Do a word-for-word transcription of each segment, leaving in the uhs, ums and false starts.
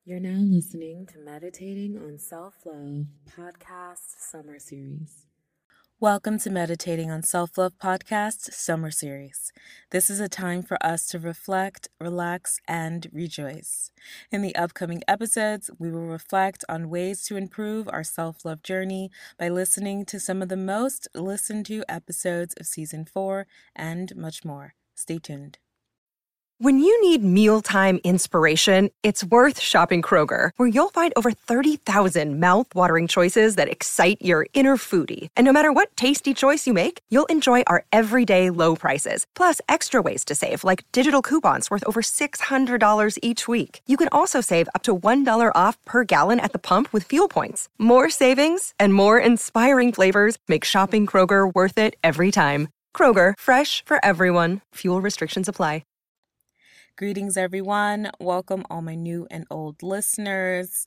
You're now listening to Meditating on Self-Love podcast summer series. Welcome to Meditating on Self-Love podcast summer series. This is a time for us to reflect, relax, and rejoice. In the upcoming episodes, we will reflect on ways to improve our self-love journey by listening to some of the most listened to episodes of season four and much more. Stay tuned. When you need mealtime inspiration, it's worth shopping Kroger, where you'll find over thirty thousand mouth-watering choices that excite your inner foodie. And no matter what tasty choice you make, you'll enjoy our everyday low prices, plus extra ways to save, like digital coupons worth over six hundred dollars each week. You can also save up to one dollar off per gallon at the pump with fuel points. More savings and more inspiring flavors make shopping Kroger worth it every time. Kroger, fresh for everyone. Fuel restrictions apply. Greetings, everyone. Welcome all my new and old listeners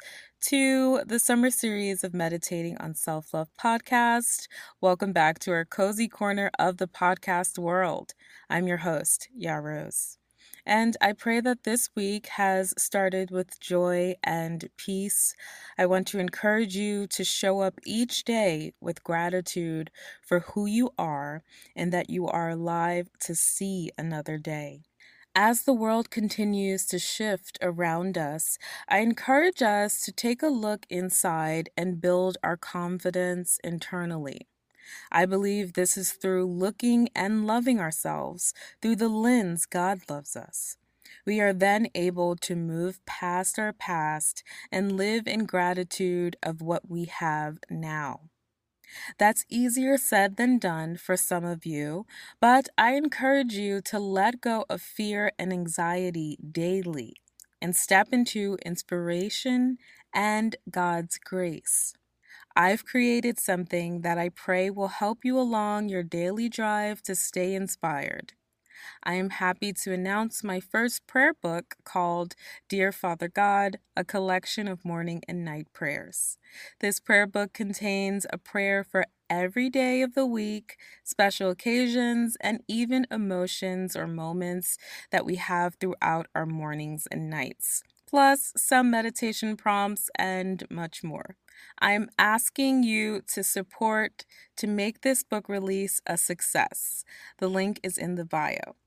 to the summer series of Meditating on Self-Love podcast. Welcome back to our cozy corner of the podcast world. I'm your host, Ya Rose. And I pray that this week has started with joy and peace. I want to encourage you to show up each day with gratitude for who you are and that you are alive to see another day. As the world continues to shift around us, I encourage us to take a look inside and build our confidence internally. I believe this is through looking and loving ourselves through the lens God loves us. We are then able to move past our past and live in gratitude of what we have now. That's easier said than done for some of you, but I encourage you to let go of fear and anxiety daily and step into inspiration and God's grace. I've created something that I pray will help you along your daily drive to stay inspired. I am happy to announce my first prayer book called Dear Father God, a collection of morning and night prayers. This prayer book contains a prayer for every day of the week, special occasions, and even emotions or moments that we have throughout our mornings and nights, plus some meditation prompts and much more. I'm asking you to support to make this book release a success. The link is in the bio.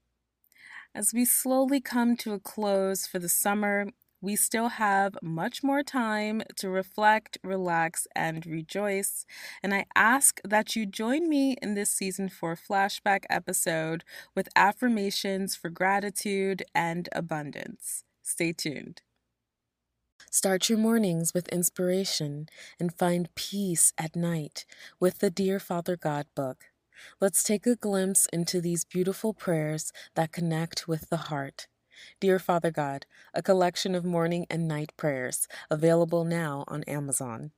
As we slowly come to a close for the summer, we still have much more time to reflect, relax, and rejoice. And I ask that you join me in this season four flashback episode with affirmations for gratitude and abundance. Stay tuned. Start your mornings with inspiration and find peace at night with the Dear Father God book. Let's take a glimpse into these beautiful prayers that connect with the heart. Dear Father God, a collection of morning and night prayers, available now on Amazon.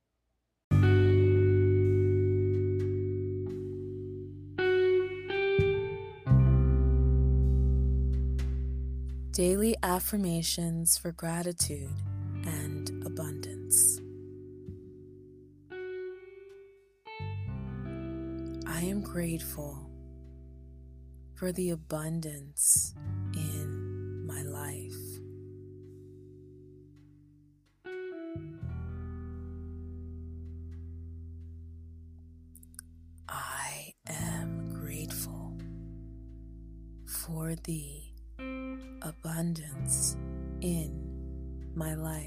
Daily affirmations for gratitude and abundance. I am grateful for the abundance in my life. I am grateful for the abundance in my life.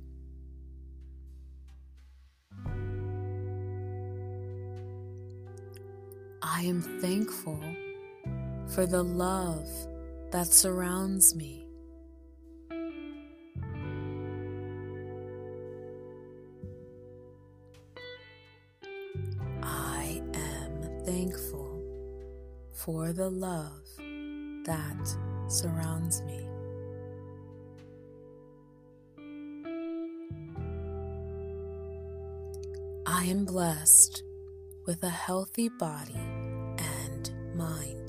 I am thankful for the love that surrounds me. I am thankful for the love that surrounds me. I am blessed with a healthy body and mind.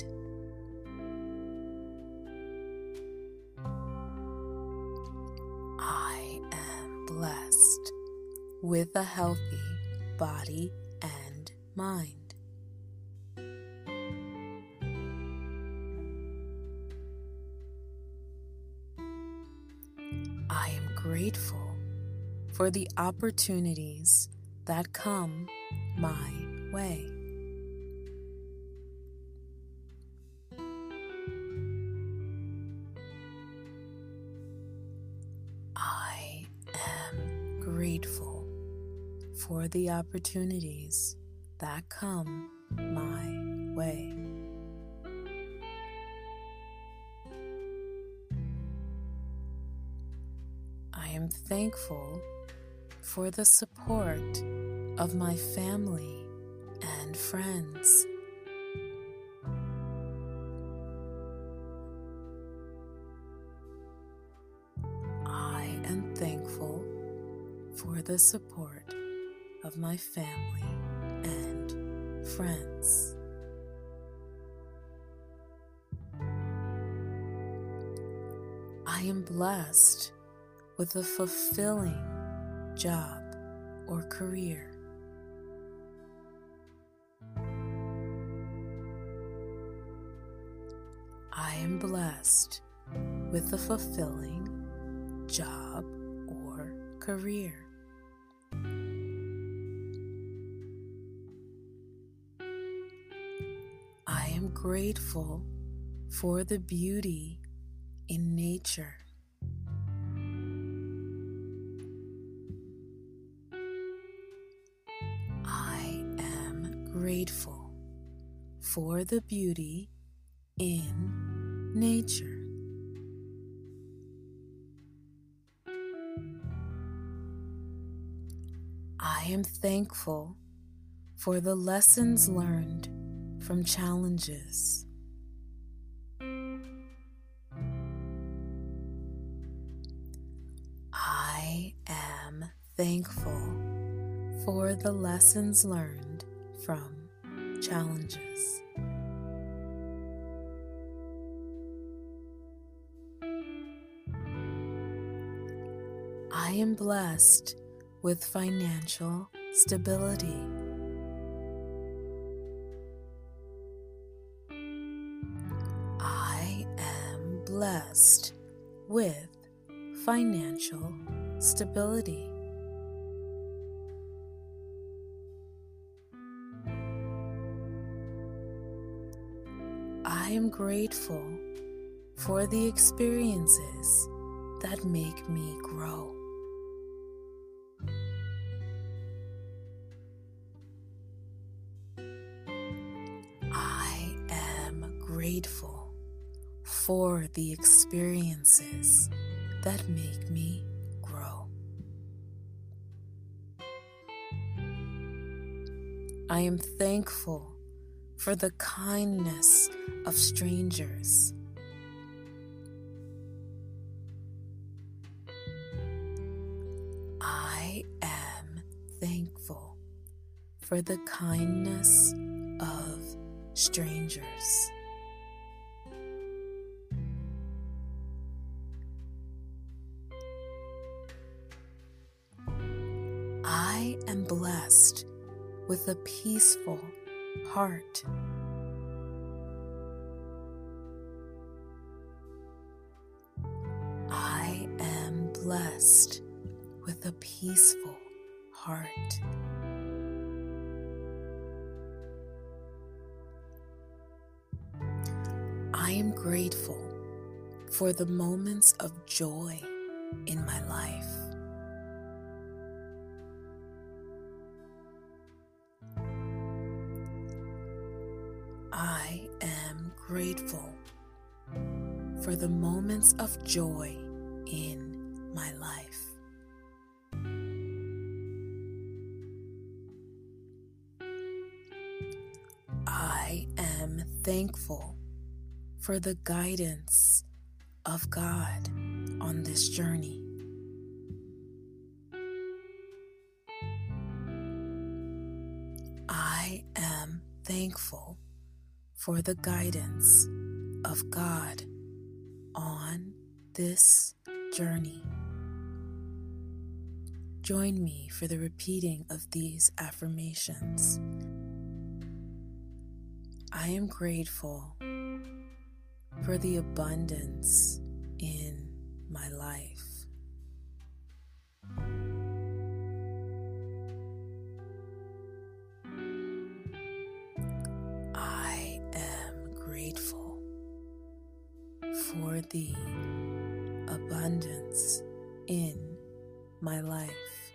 I am blessed with a healthy body and mind. I am grateful for the opportunities that come my way. I am grateful for the opportunities that come my way. I am thankful for the support of my family and friends. I am thankful for the support of my family and friends. I am blessed with a fulfilling job or career. I am blessed with a fulfilling job or career. I am grateful for the beauty in nature. I am grateful for the beauty in nature. I am thankful for the lessons learned from challenges. I am thankful for the lessons learned from challenges. I am blessed with financial stability. I am blessed with financial stability. I am grateful for the experiences that make me grow. I am grateful for the experiences that make me grow. I am thankful for the kindness of strangers. I am thankful for the kindness of strangers. I am blessed with a peaceful heart. I am blessed with a peaceful heart. I am grateful for the moments of joy in my life. I am grateful for the moments of joy in my life. I am thankful for the guidance of God on this journey. I am thankful for the guidance of God on this journey. Join me for the repeating of these affirmations. I am grateful for the abundance in my life. the abundance in my life.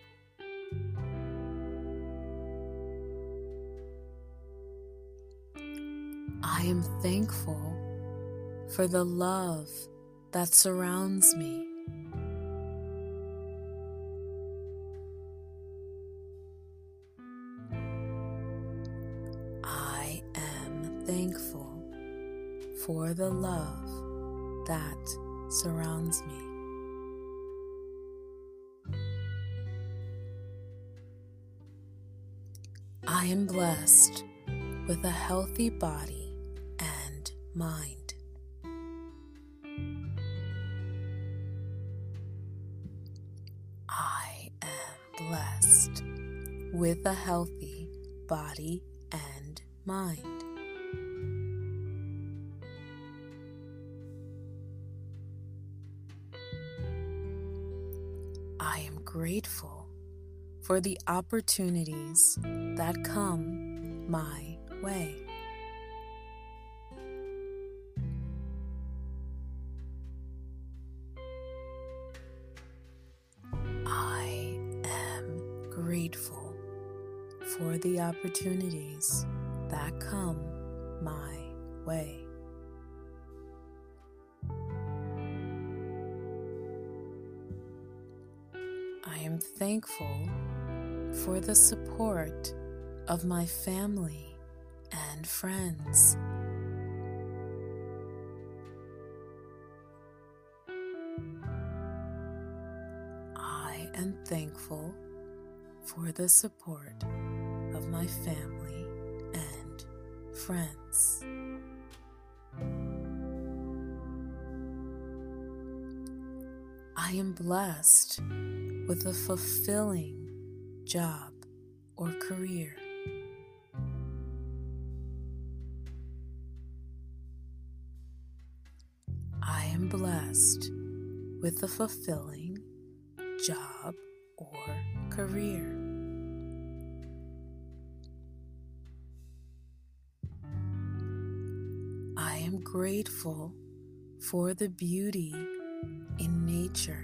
I am thankful for the love that surrounds me. I am thankful for the love that surrounds me. I am blessed with a healthy body and mind. I am blessed with a healthy body and mind. I am grateful for the opportunities that come my way. I am grateful for the opportunities that come my way. I am thankful for the support of my family and friends. I am thankful for the support of my family and friends. I am blessed with a fulfilling job or career. I am blessed with a fulfilling job or career. I am grateful for the beauty in nature.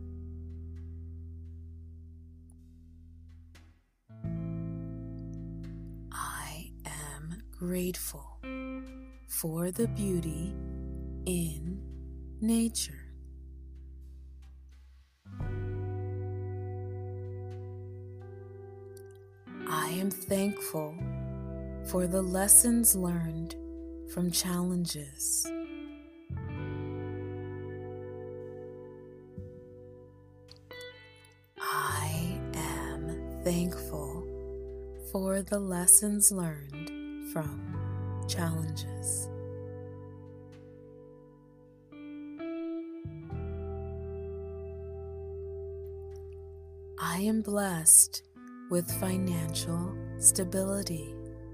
I am grateful for the beauty in nature. I am thankful for the lessons learned from challenges. I am thankful for the lessons learned from challenges. I am blessed with financial stability.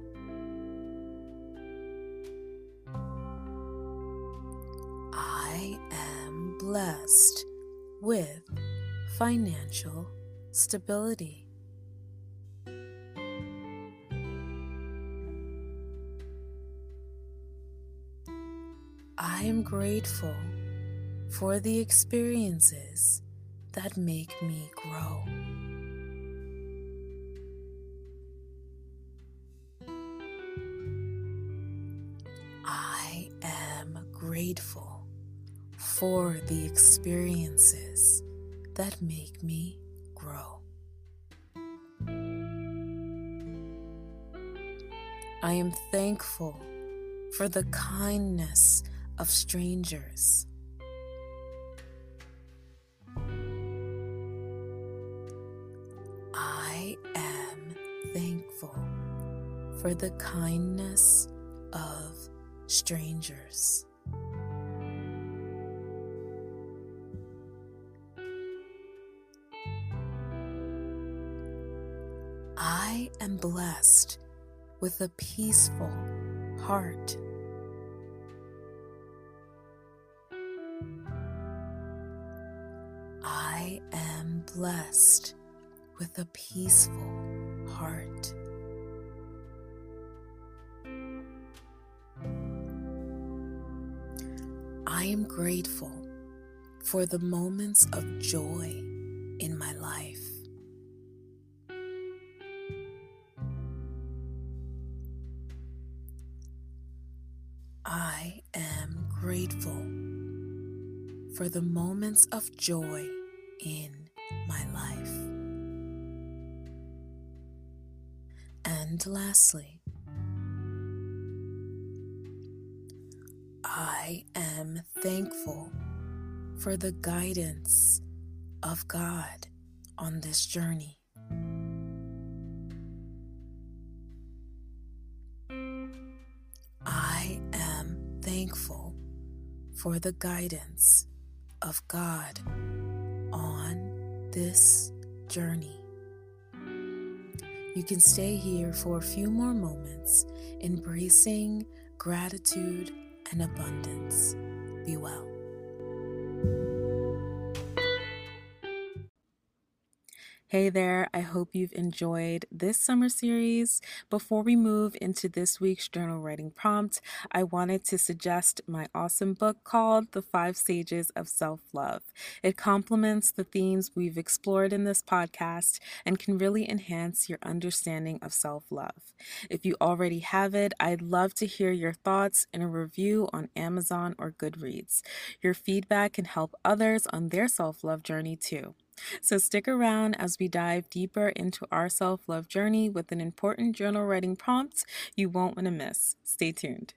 I am blessed with financial stability. I am grateful for the experiences that make me grow. I am grateful for the experiences that make me grow. I am thankful for the kindness of strangers. I am thankful for the kindness of strangers. I am blessed with a peaceful heart. I am blessed with a peaceful heart. I I am grateful for the moments of joy in my life. I am grateful for the moments of joy in my life. And lastly, I am thankful for the guidance of God on this journey. I am thankful for the guidance of God on this journey. You can stay here for a few more moments, embracing gratitude and abundance. Be well. Hey there, I hope you've enjoyed this summer series. Before we move into this week's journal writing prompt, I wanted to suggest my awesome book called The Five Stages of Self-Love. It complements the themes we've explored in this podcast and can really enhance your understanding of self-love. If you already have it, I'd love to hear your thoughts in a review on Amazon or Goodreads. Your feedback can help others on their self-love journey too. So stick around as we dive deeper into our self-love journey with an important journal writing prompt you won't want to miss. Stay tuned.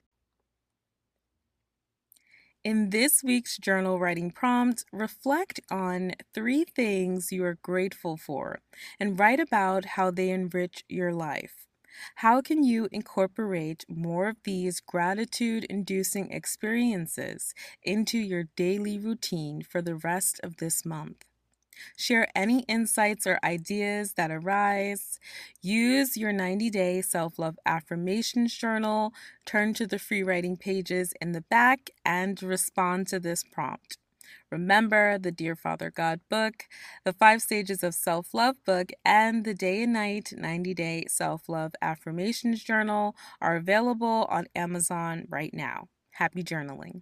In this week's journal writing prompt, reflect on three things you are grateful for and write about how they enrich your life. How can you incorporate more of these gratitude-inducing experiences into your daily routine for the rest of this month? Share any insights or ideas that arise. Use your ninety-day self-love affirmations journal. Turn to the free writing pages in the back and respond to this prompt. Remember, the Dear Father God book, the Five Stages of Self-Love book, and the Day and Night ninety-day self-love affirmations journal are available on Amazon right now. Happy journaling.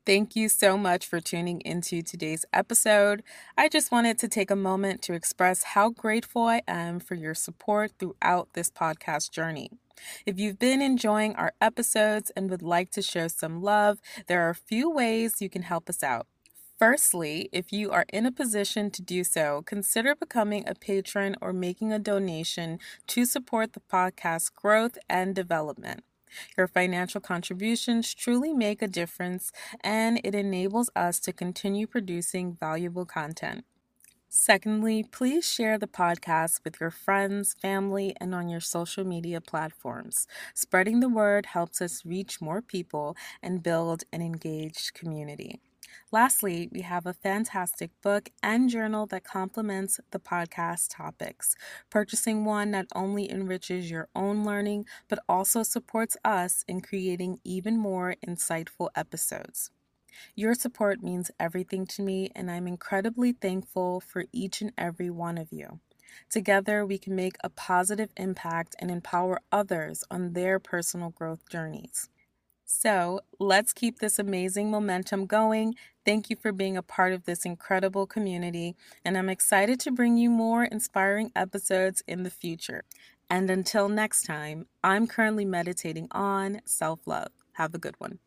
Thank you so much for tuning into today's episode. I just wanted to take a moment to express how grateful I am for your support throughout this podcast journey. If you've been enjoying our episodes and would like to show some love, there are a few ways you can help us out. Firstly, if you are in a position to do so, consider becoming a patron or making a donation to support the podcast's growth and development. Your financial contributions truly make a difference, and it enables us to continue producing valuable content. Secondly, please share the podcast with your friends, family, and on your social media platforms. Spreading the word helps us reach more people and build an engaged community. Lastly, we have a fantastic book and journal that complements the podcast topics. Purchasing one not only enriches your own learning, but also supports us in creating even more insightful episodes. Your support means everything to me, and I'm incredibly thankful for each and every one of you. Together, we can make a positive impact and empower others on their personal growth journeys. So let's keep this amazing momentum going. Thank you for being a part of this incredible community, and I'm excited to bring you more inspiring episodes in the future. And until next time, I'm currently meditating on self-love. Have a good one.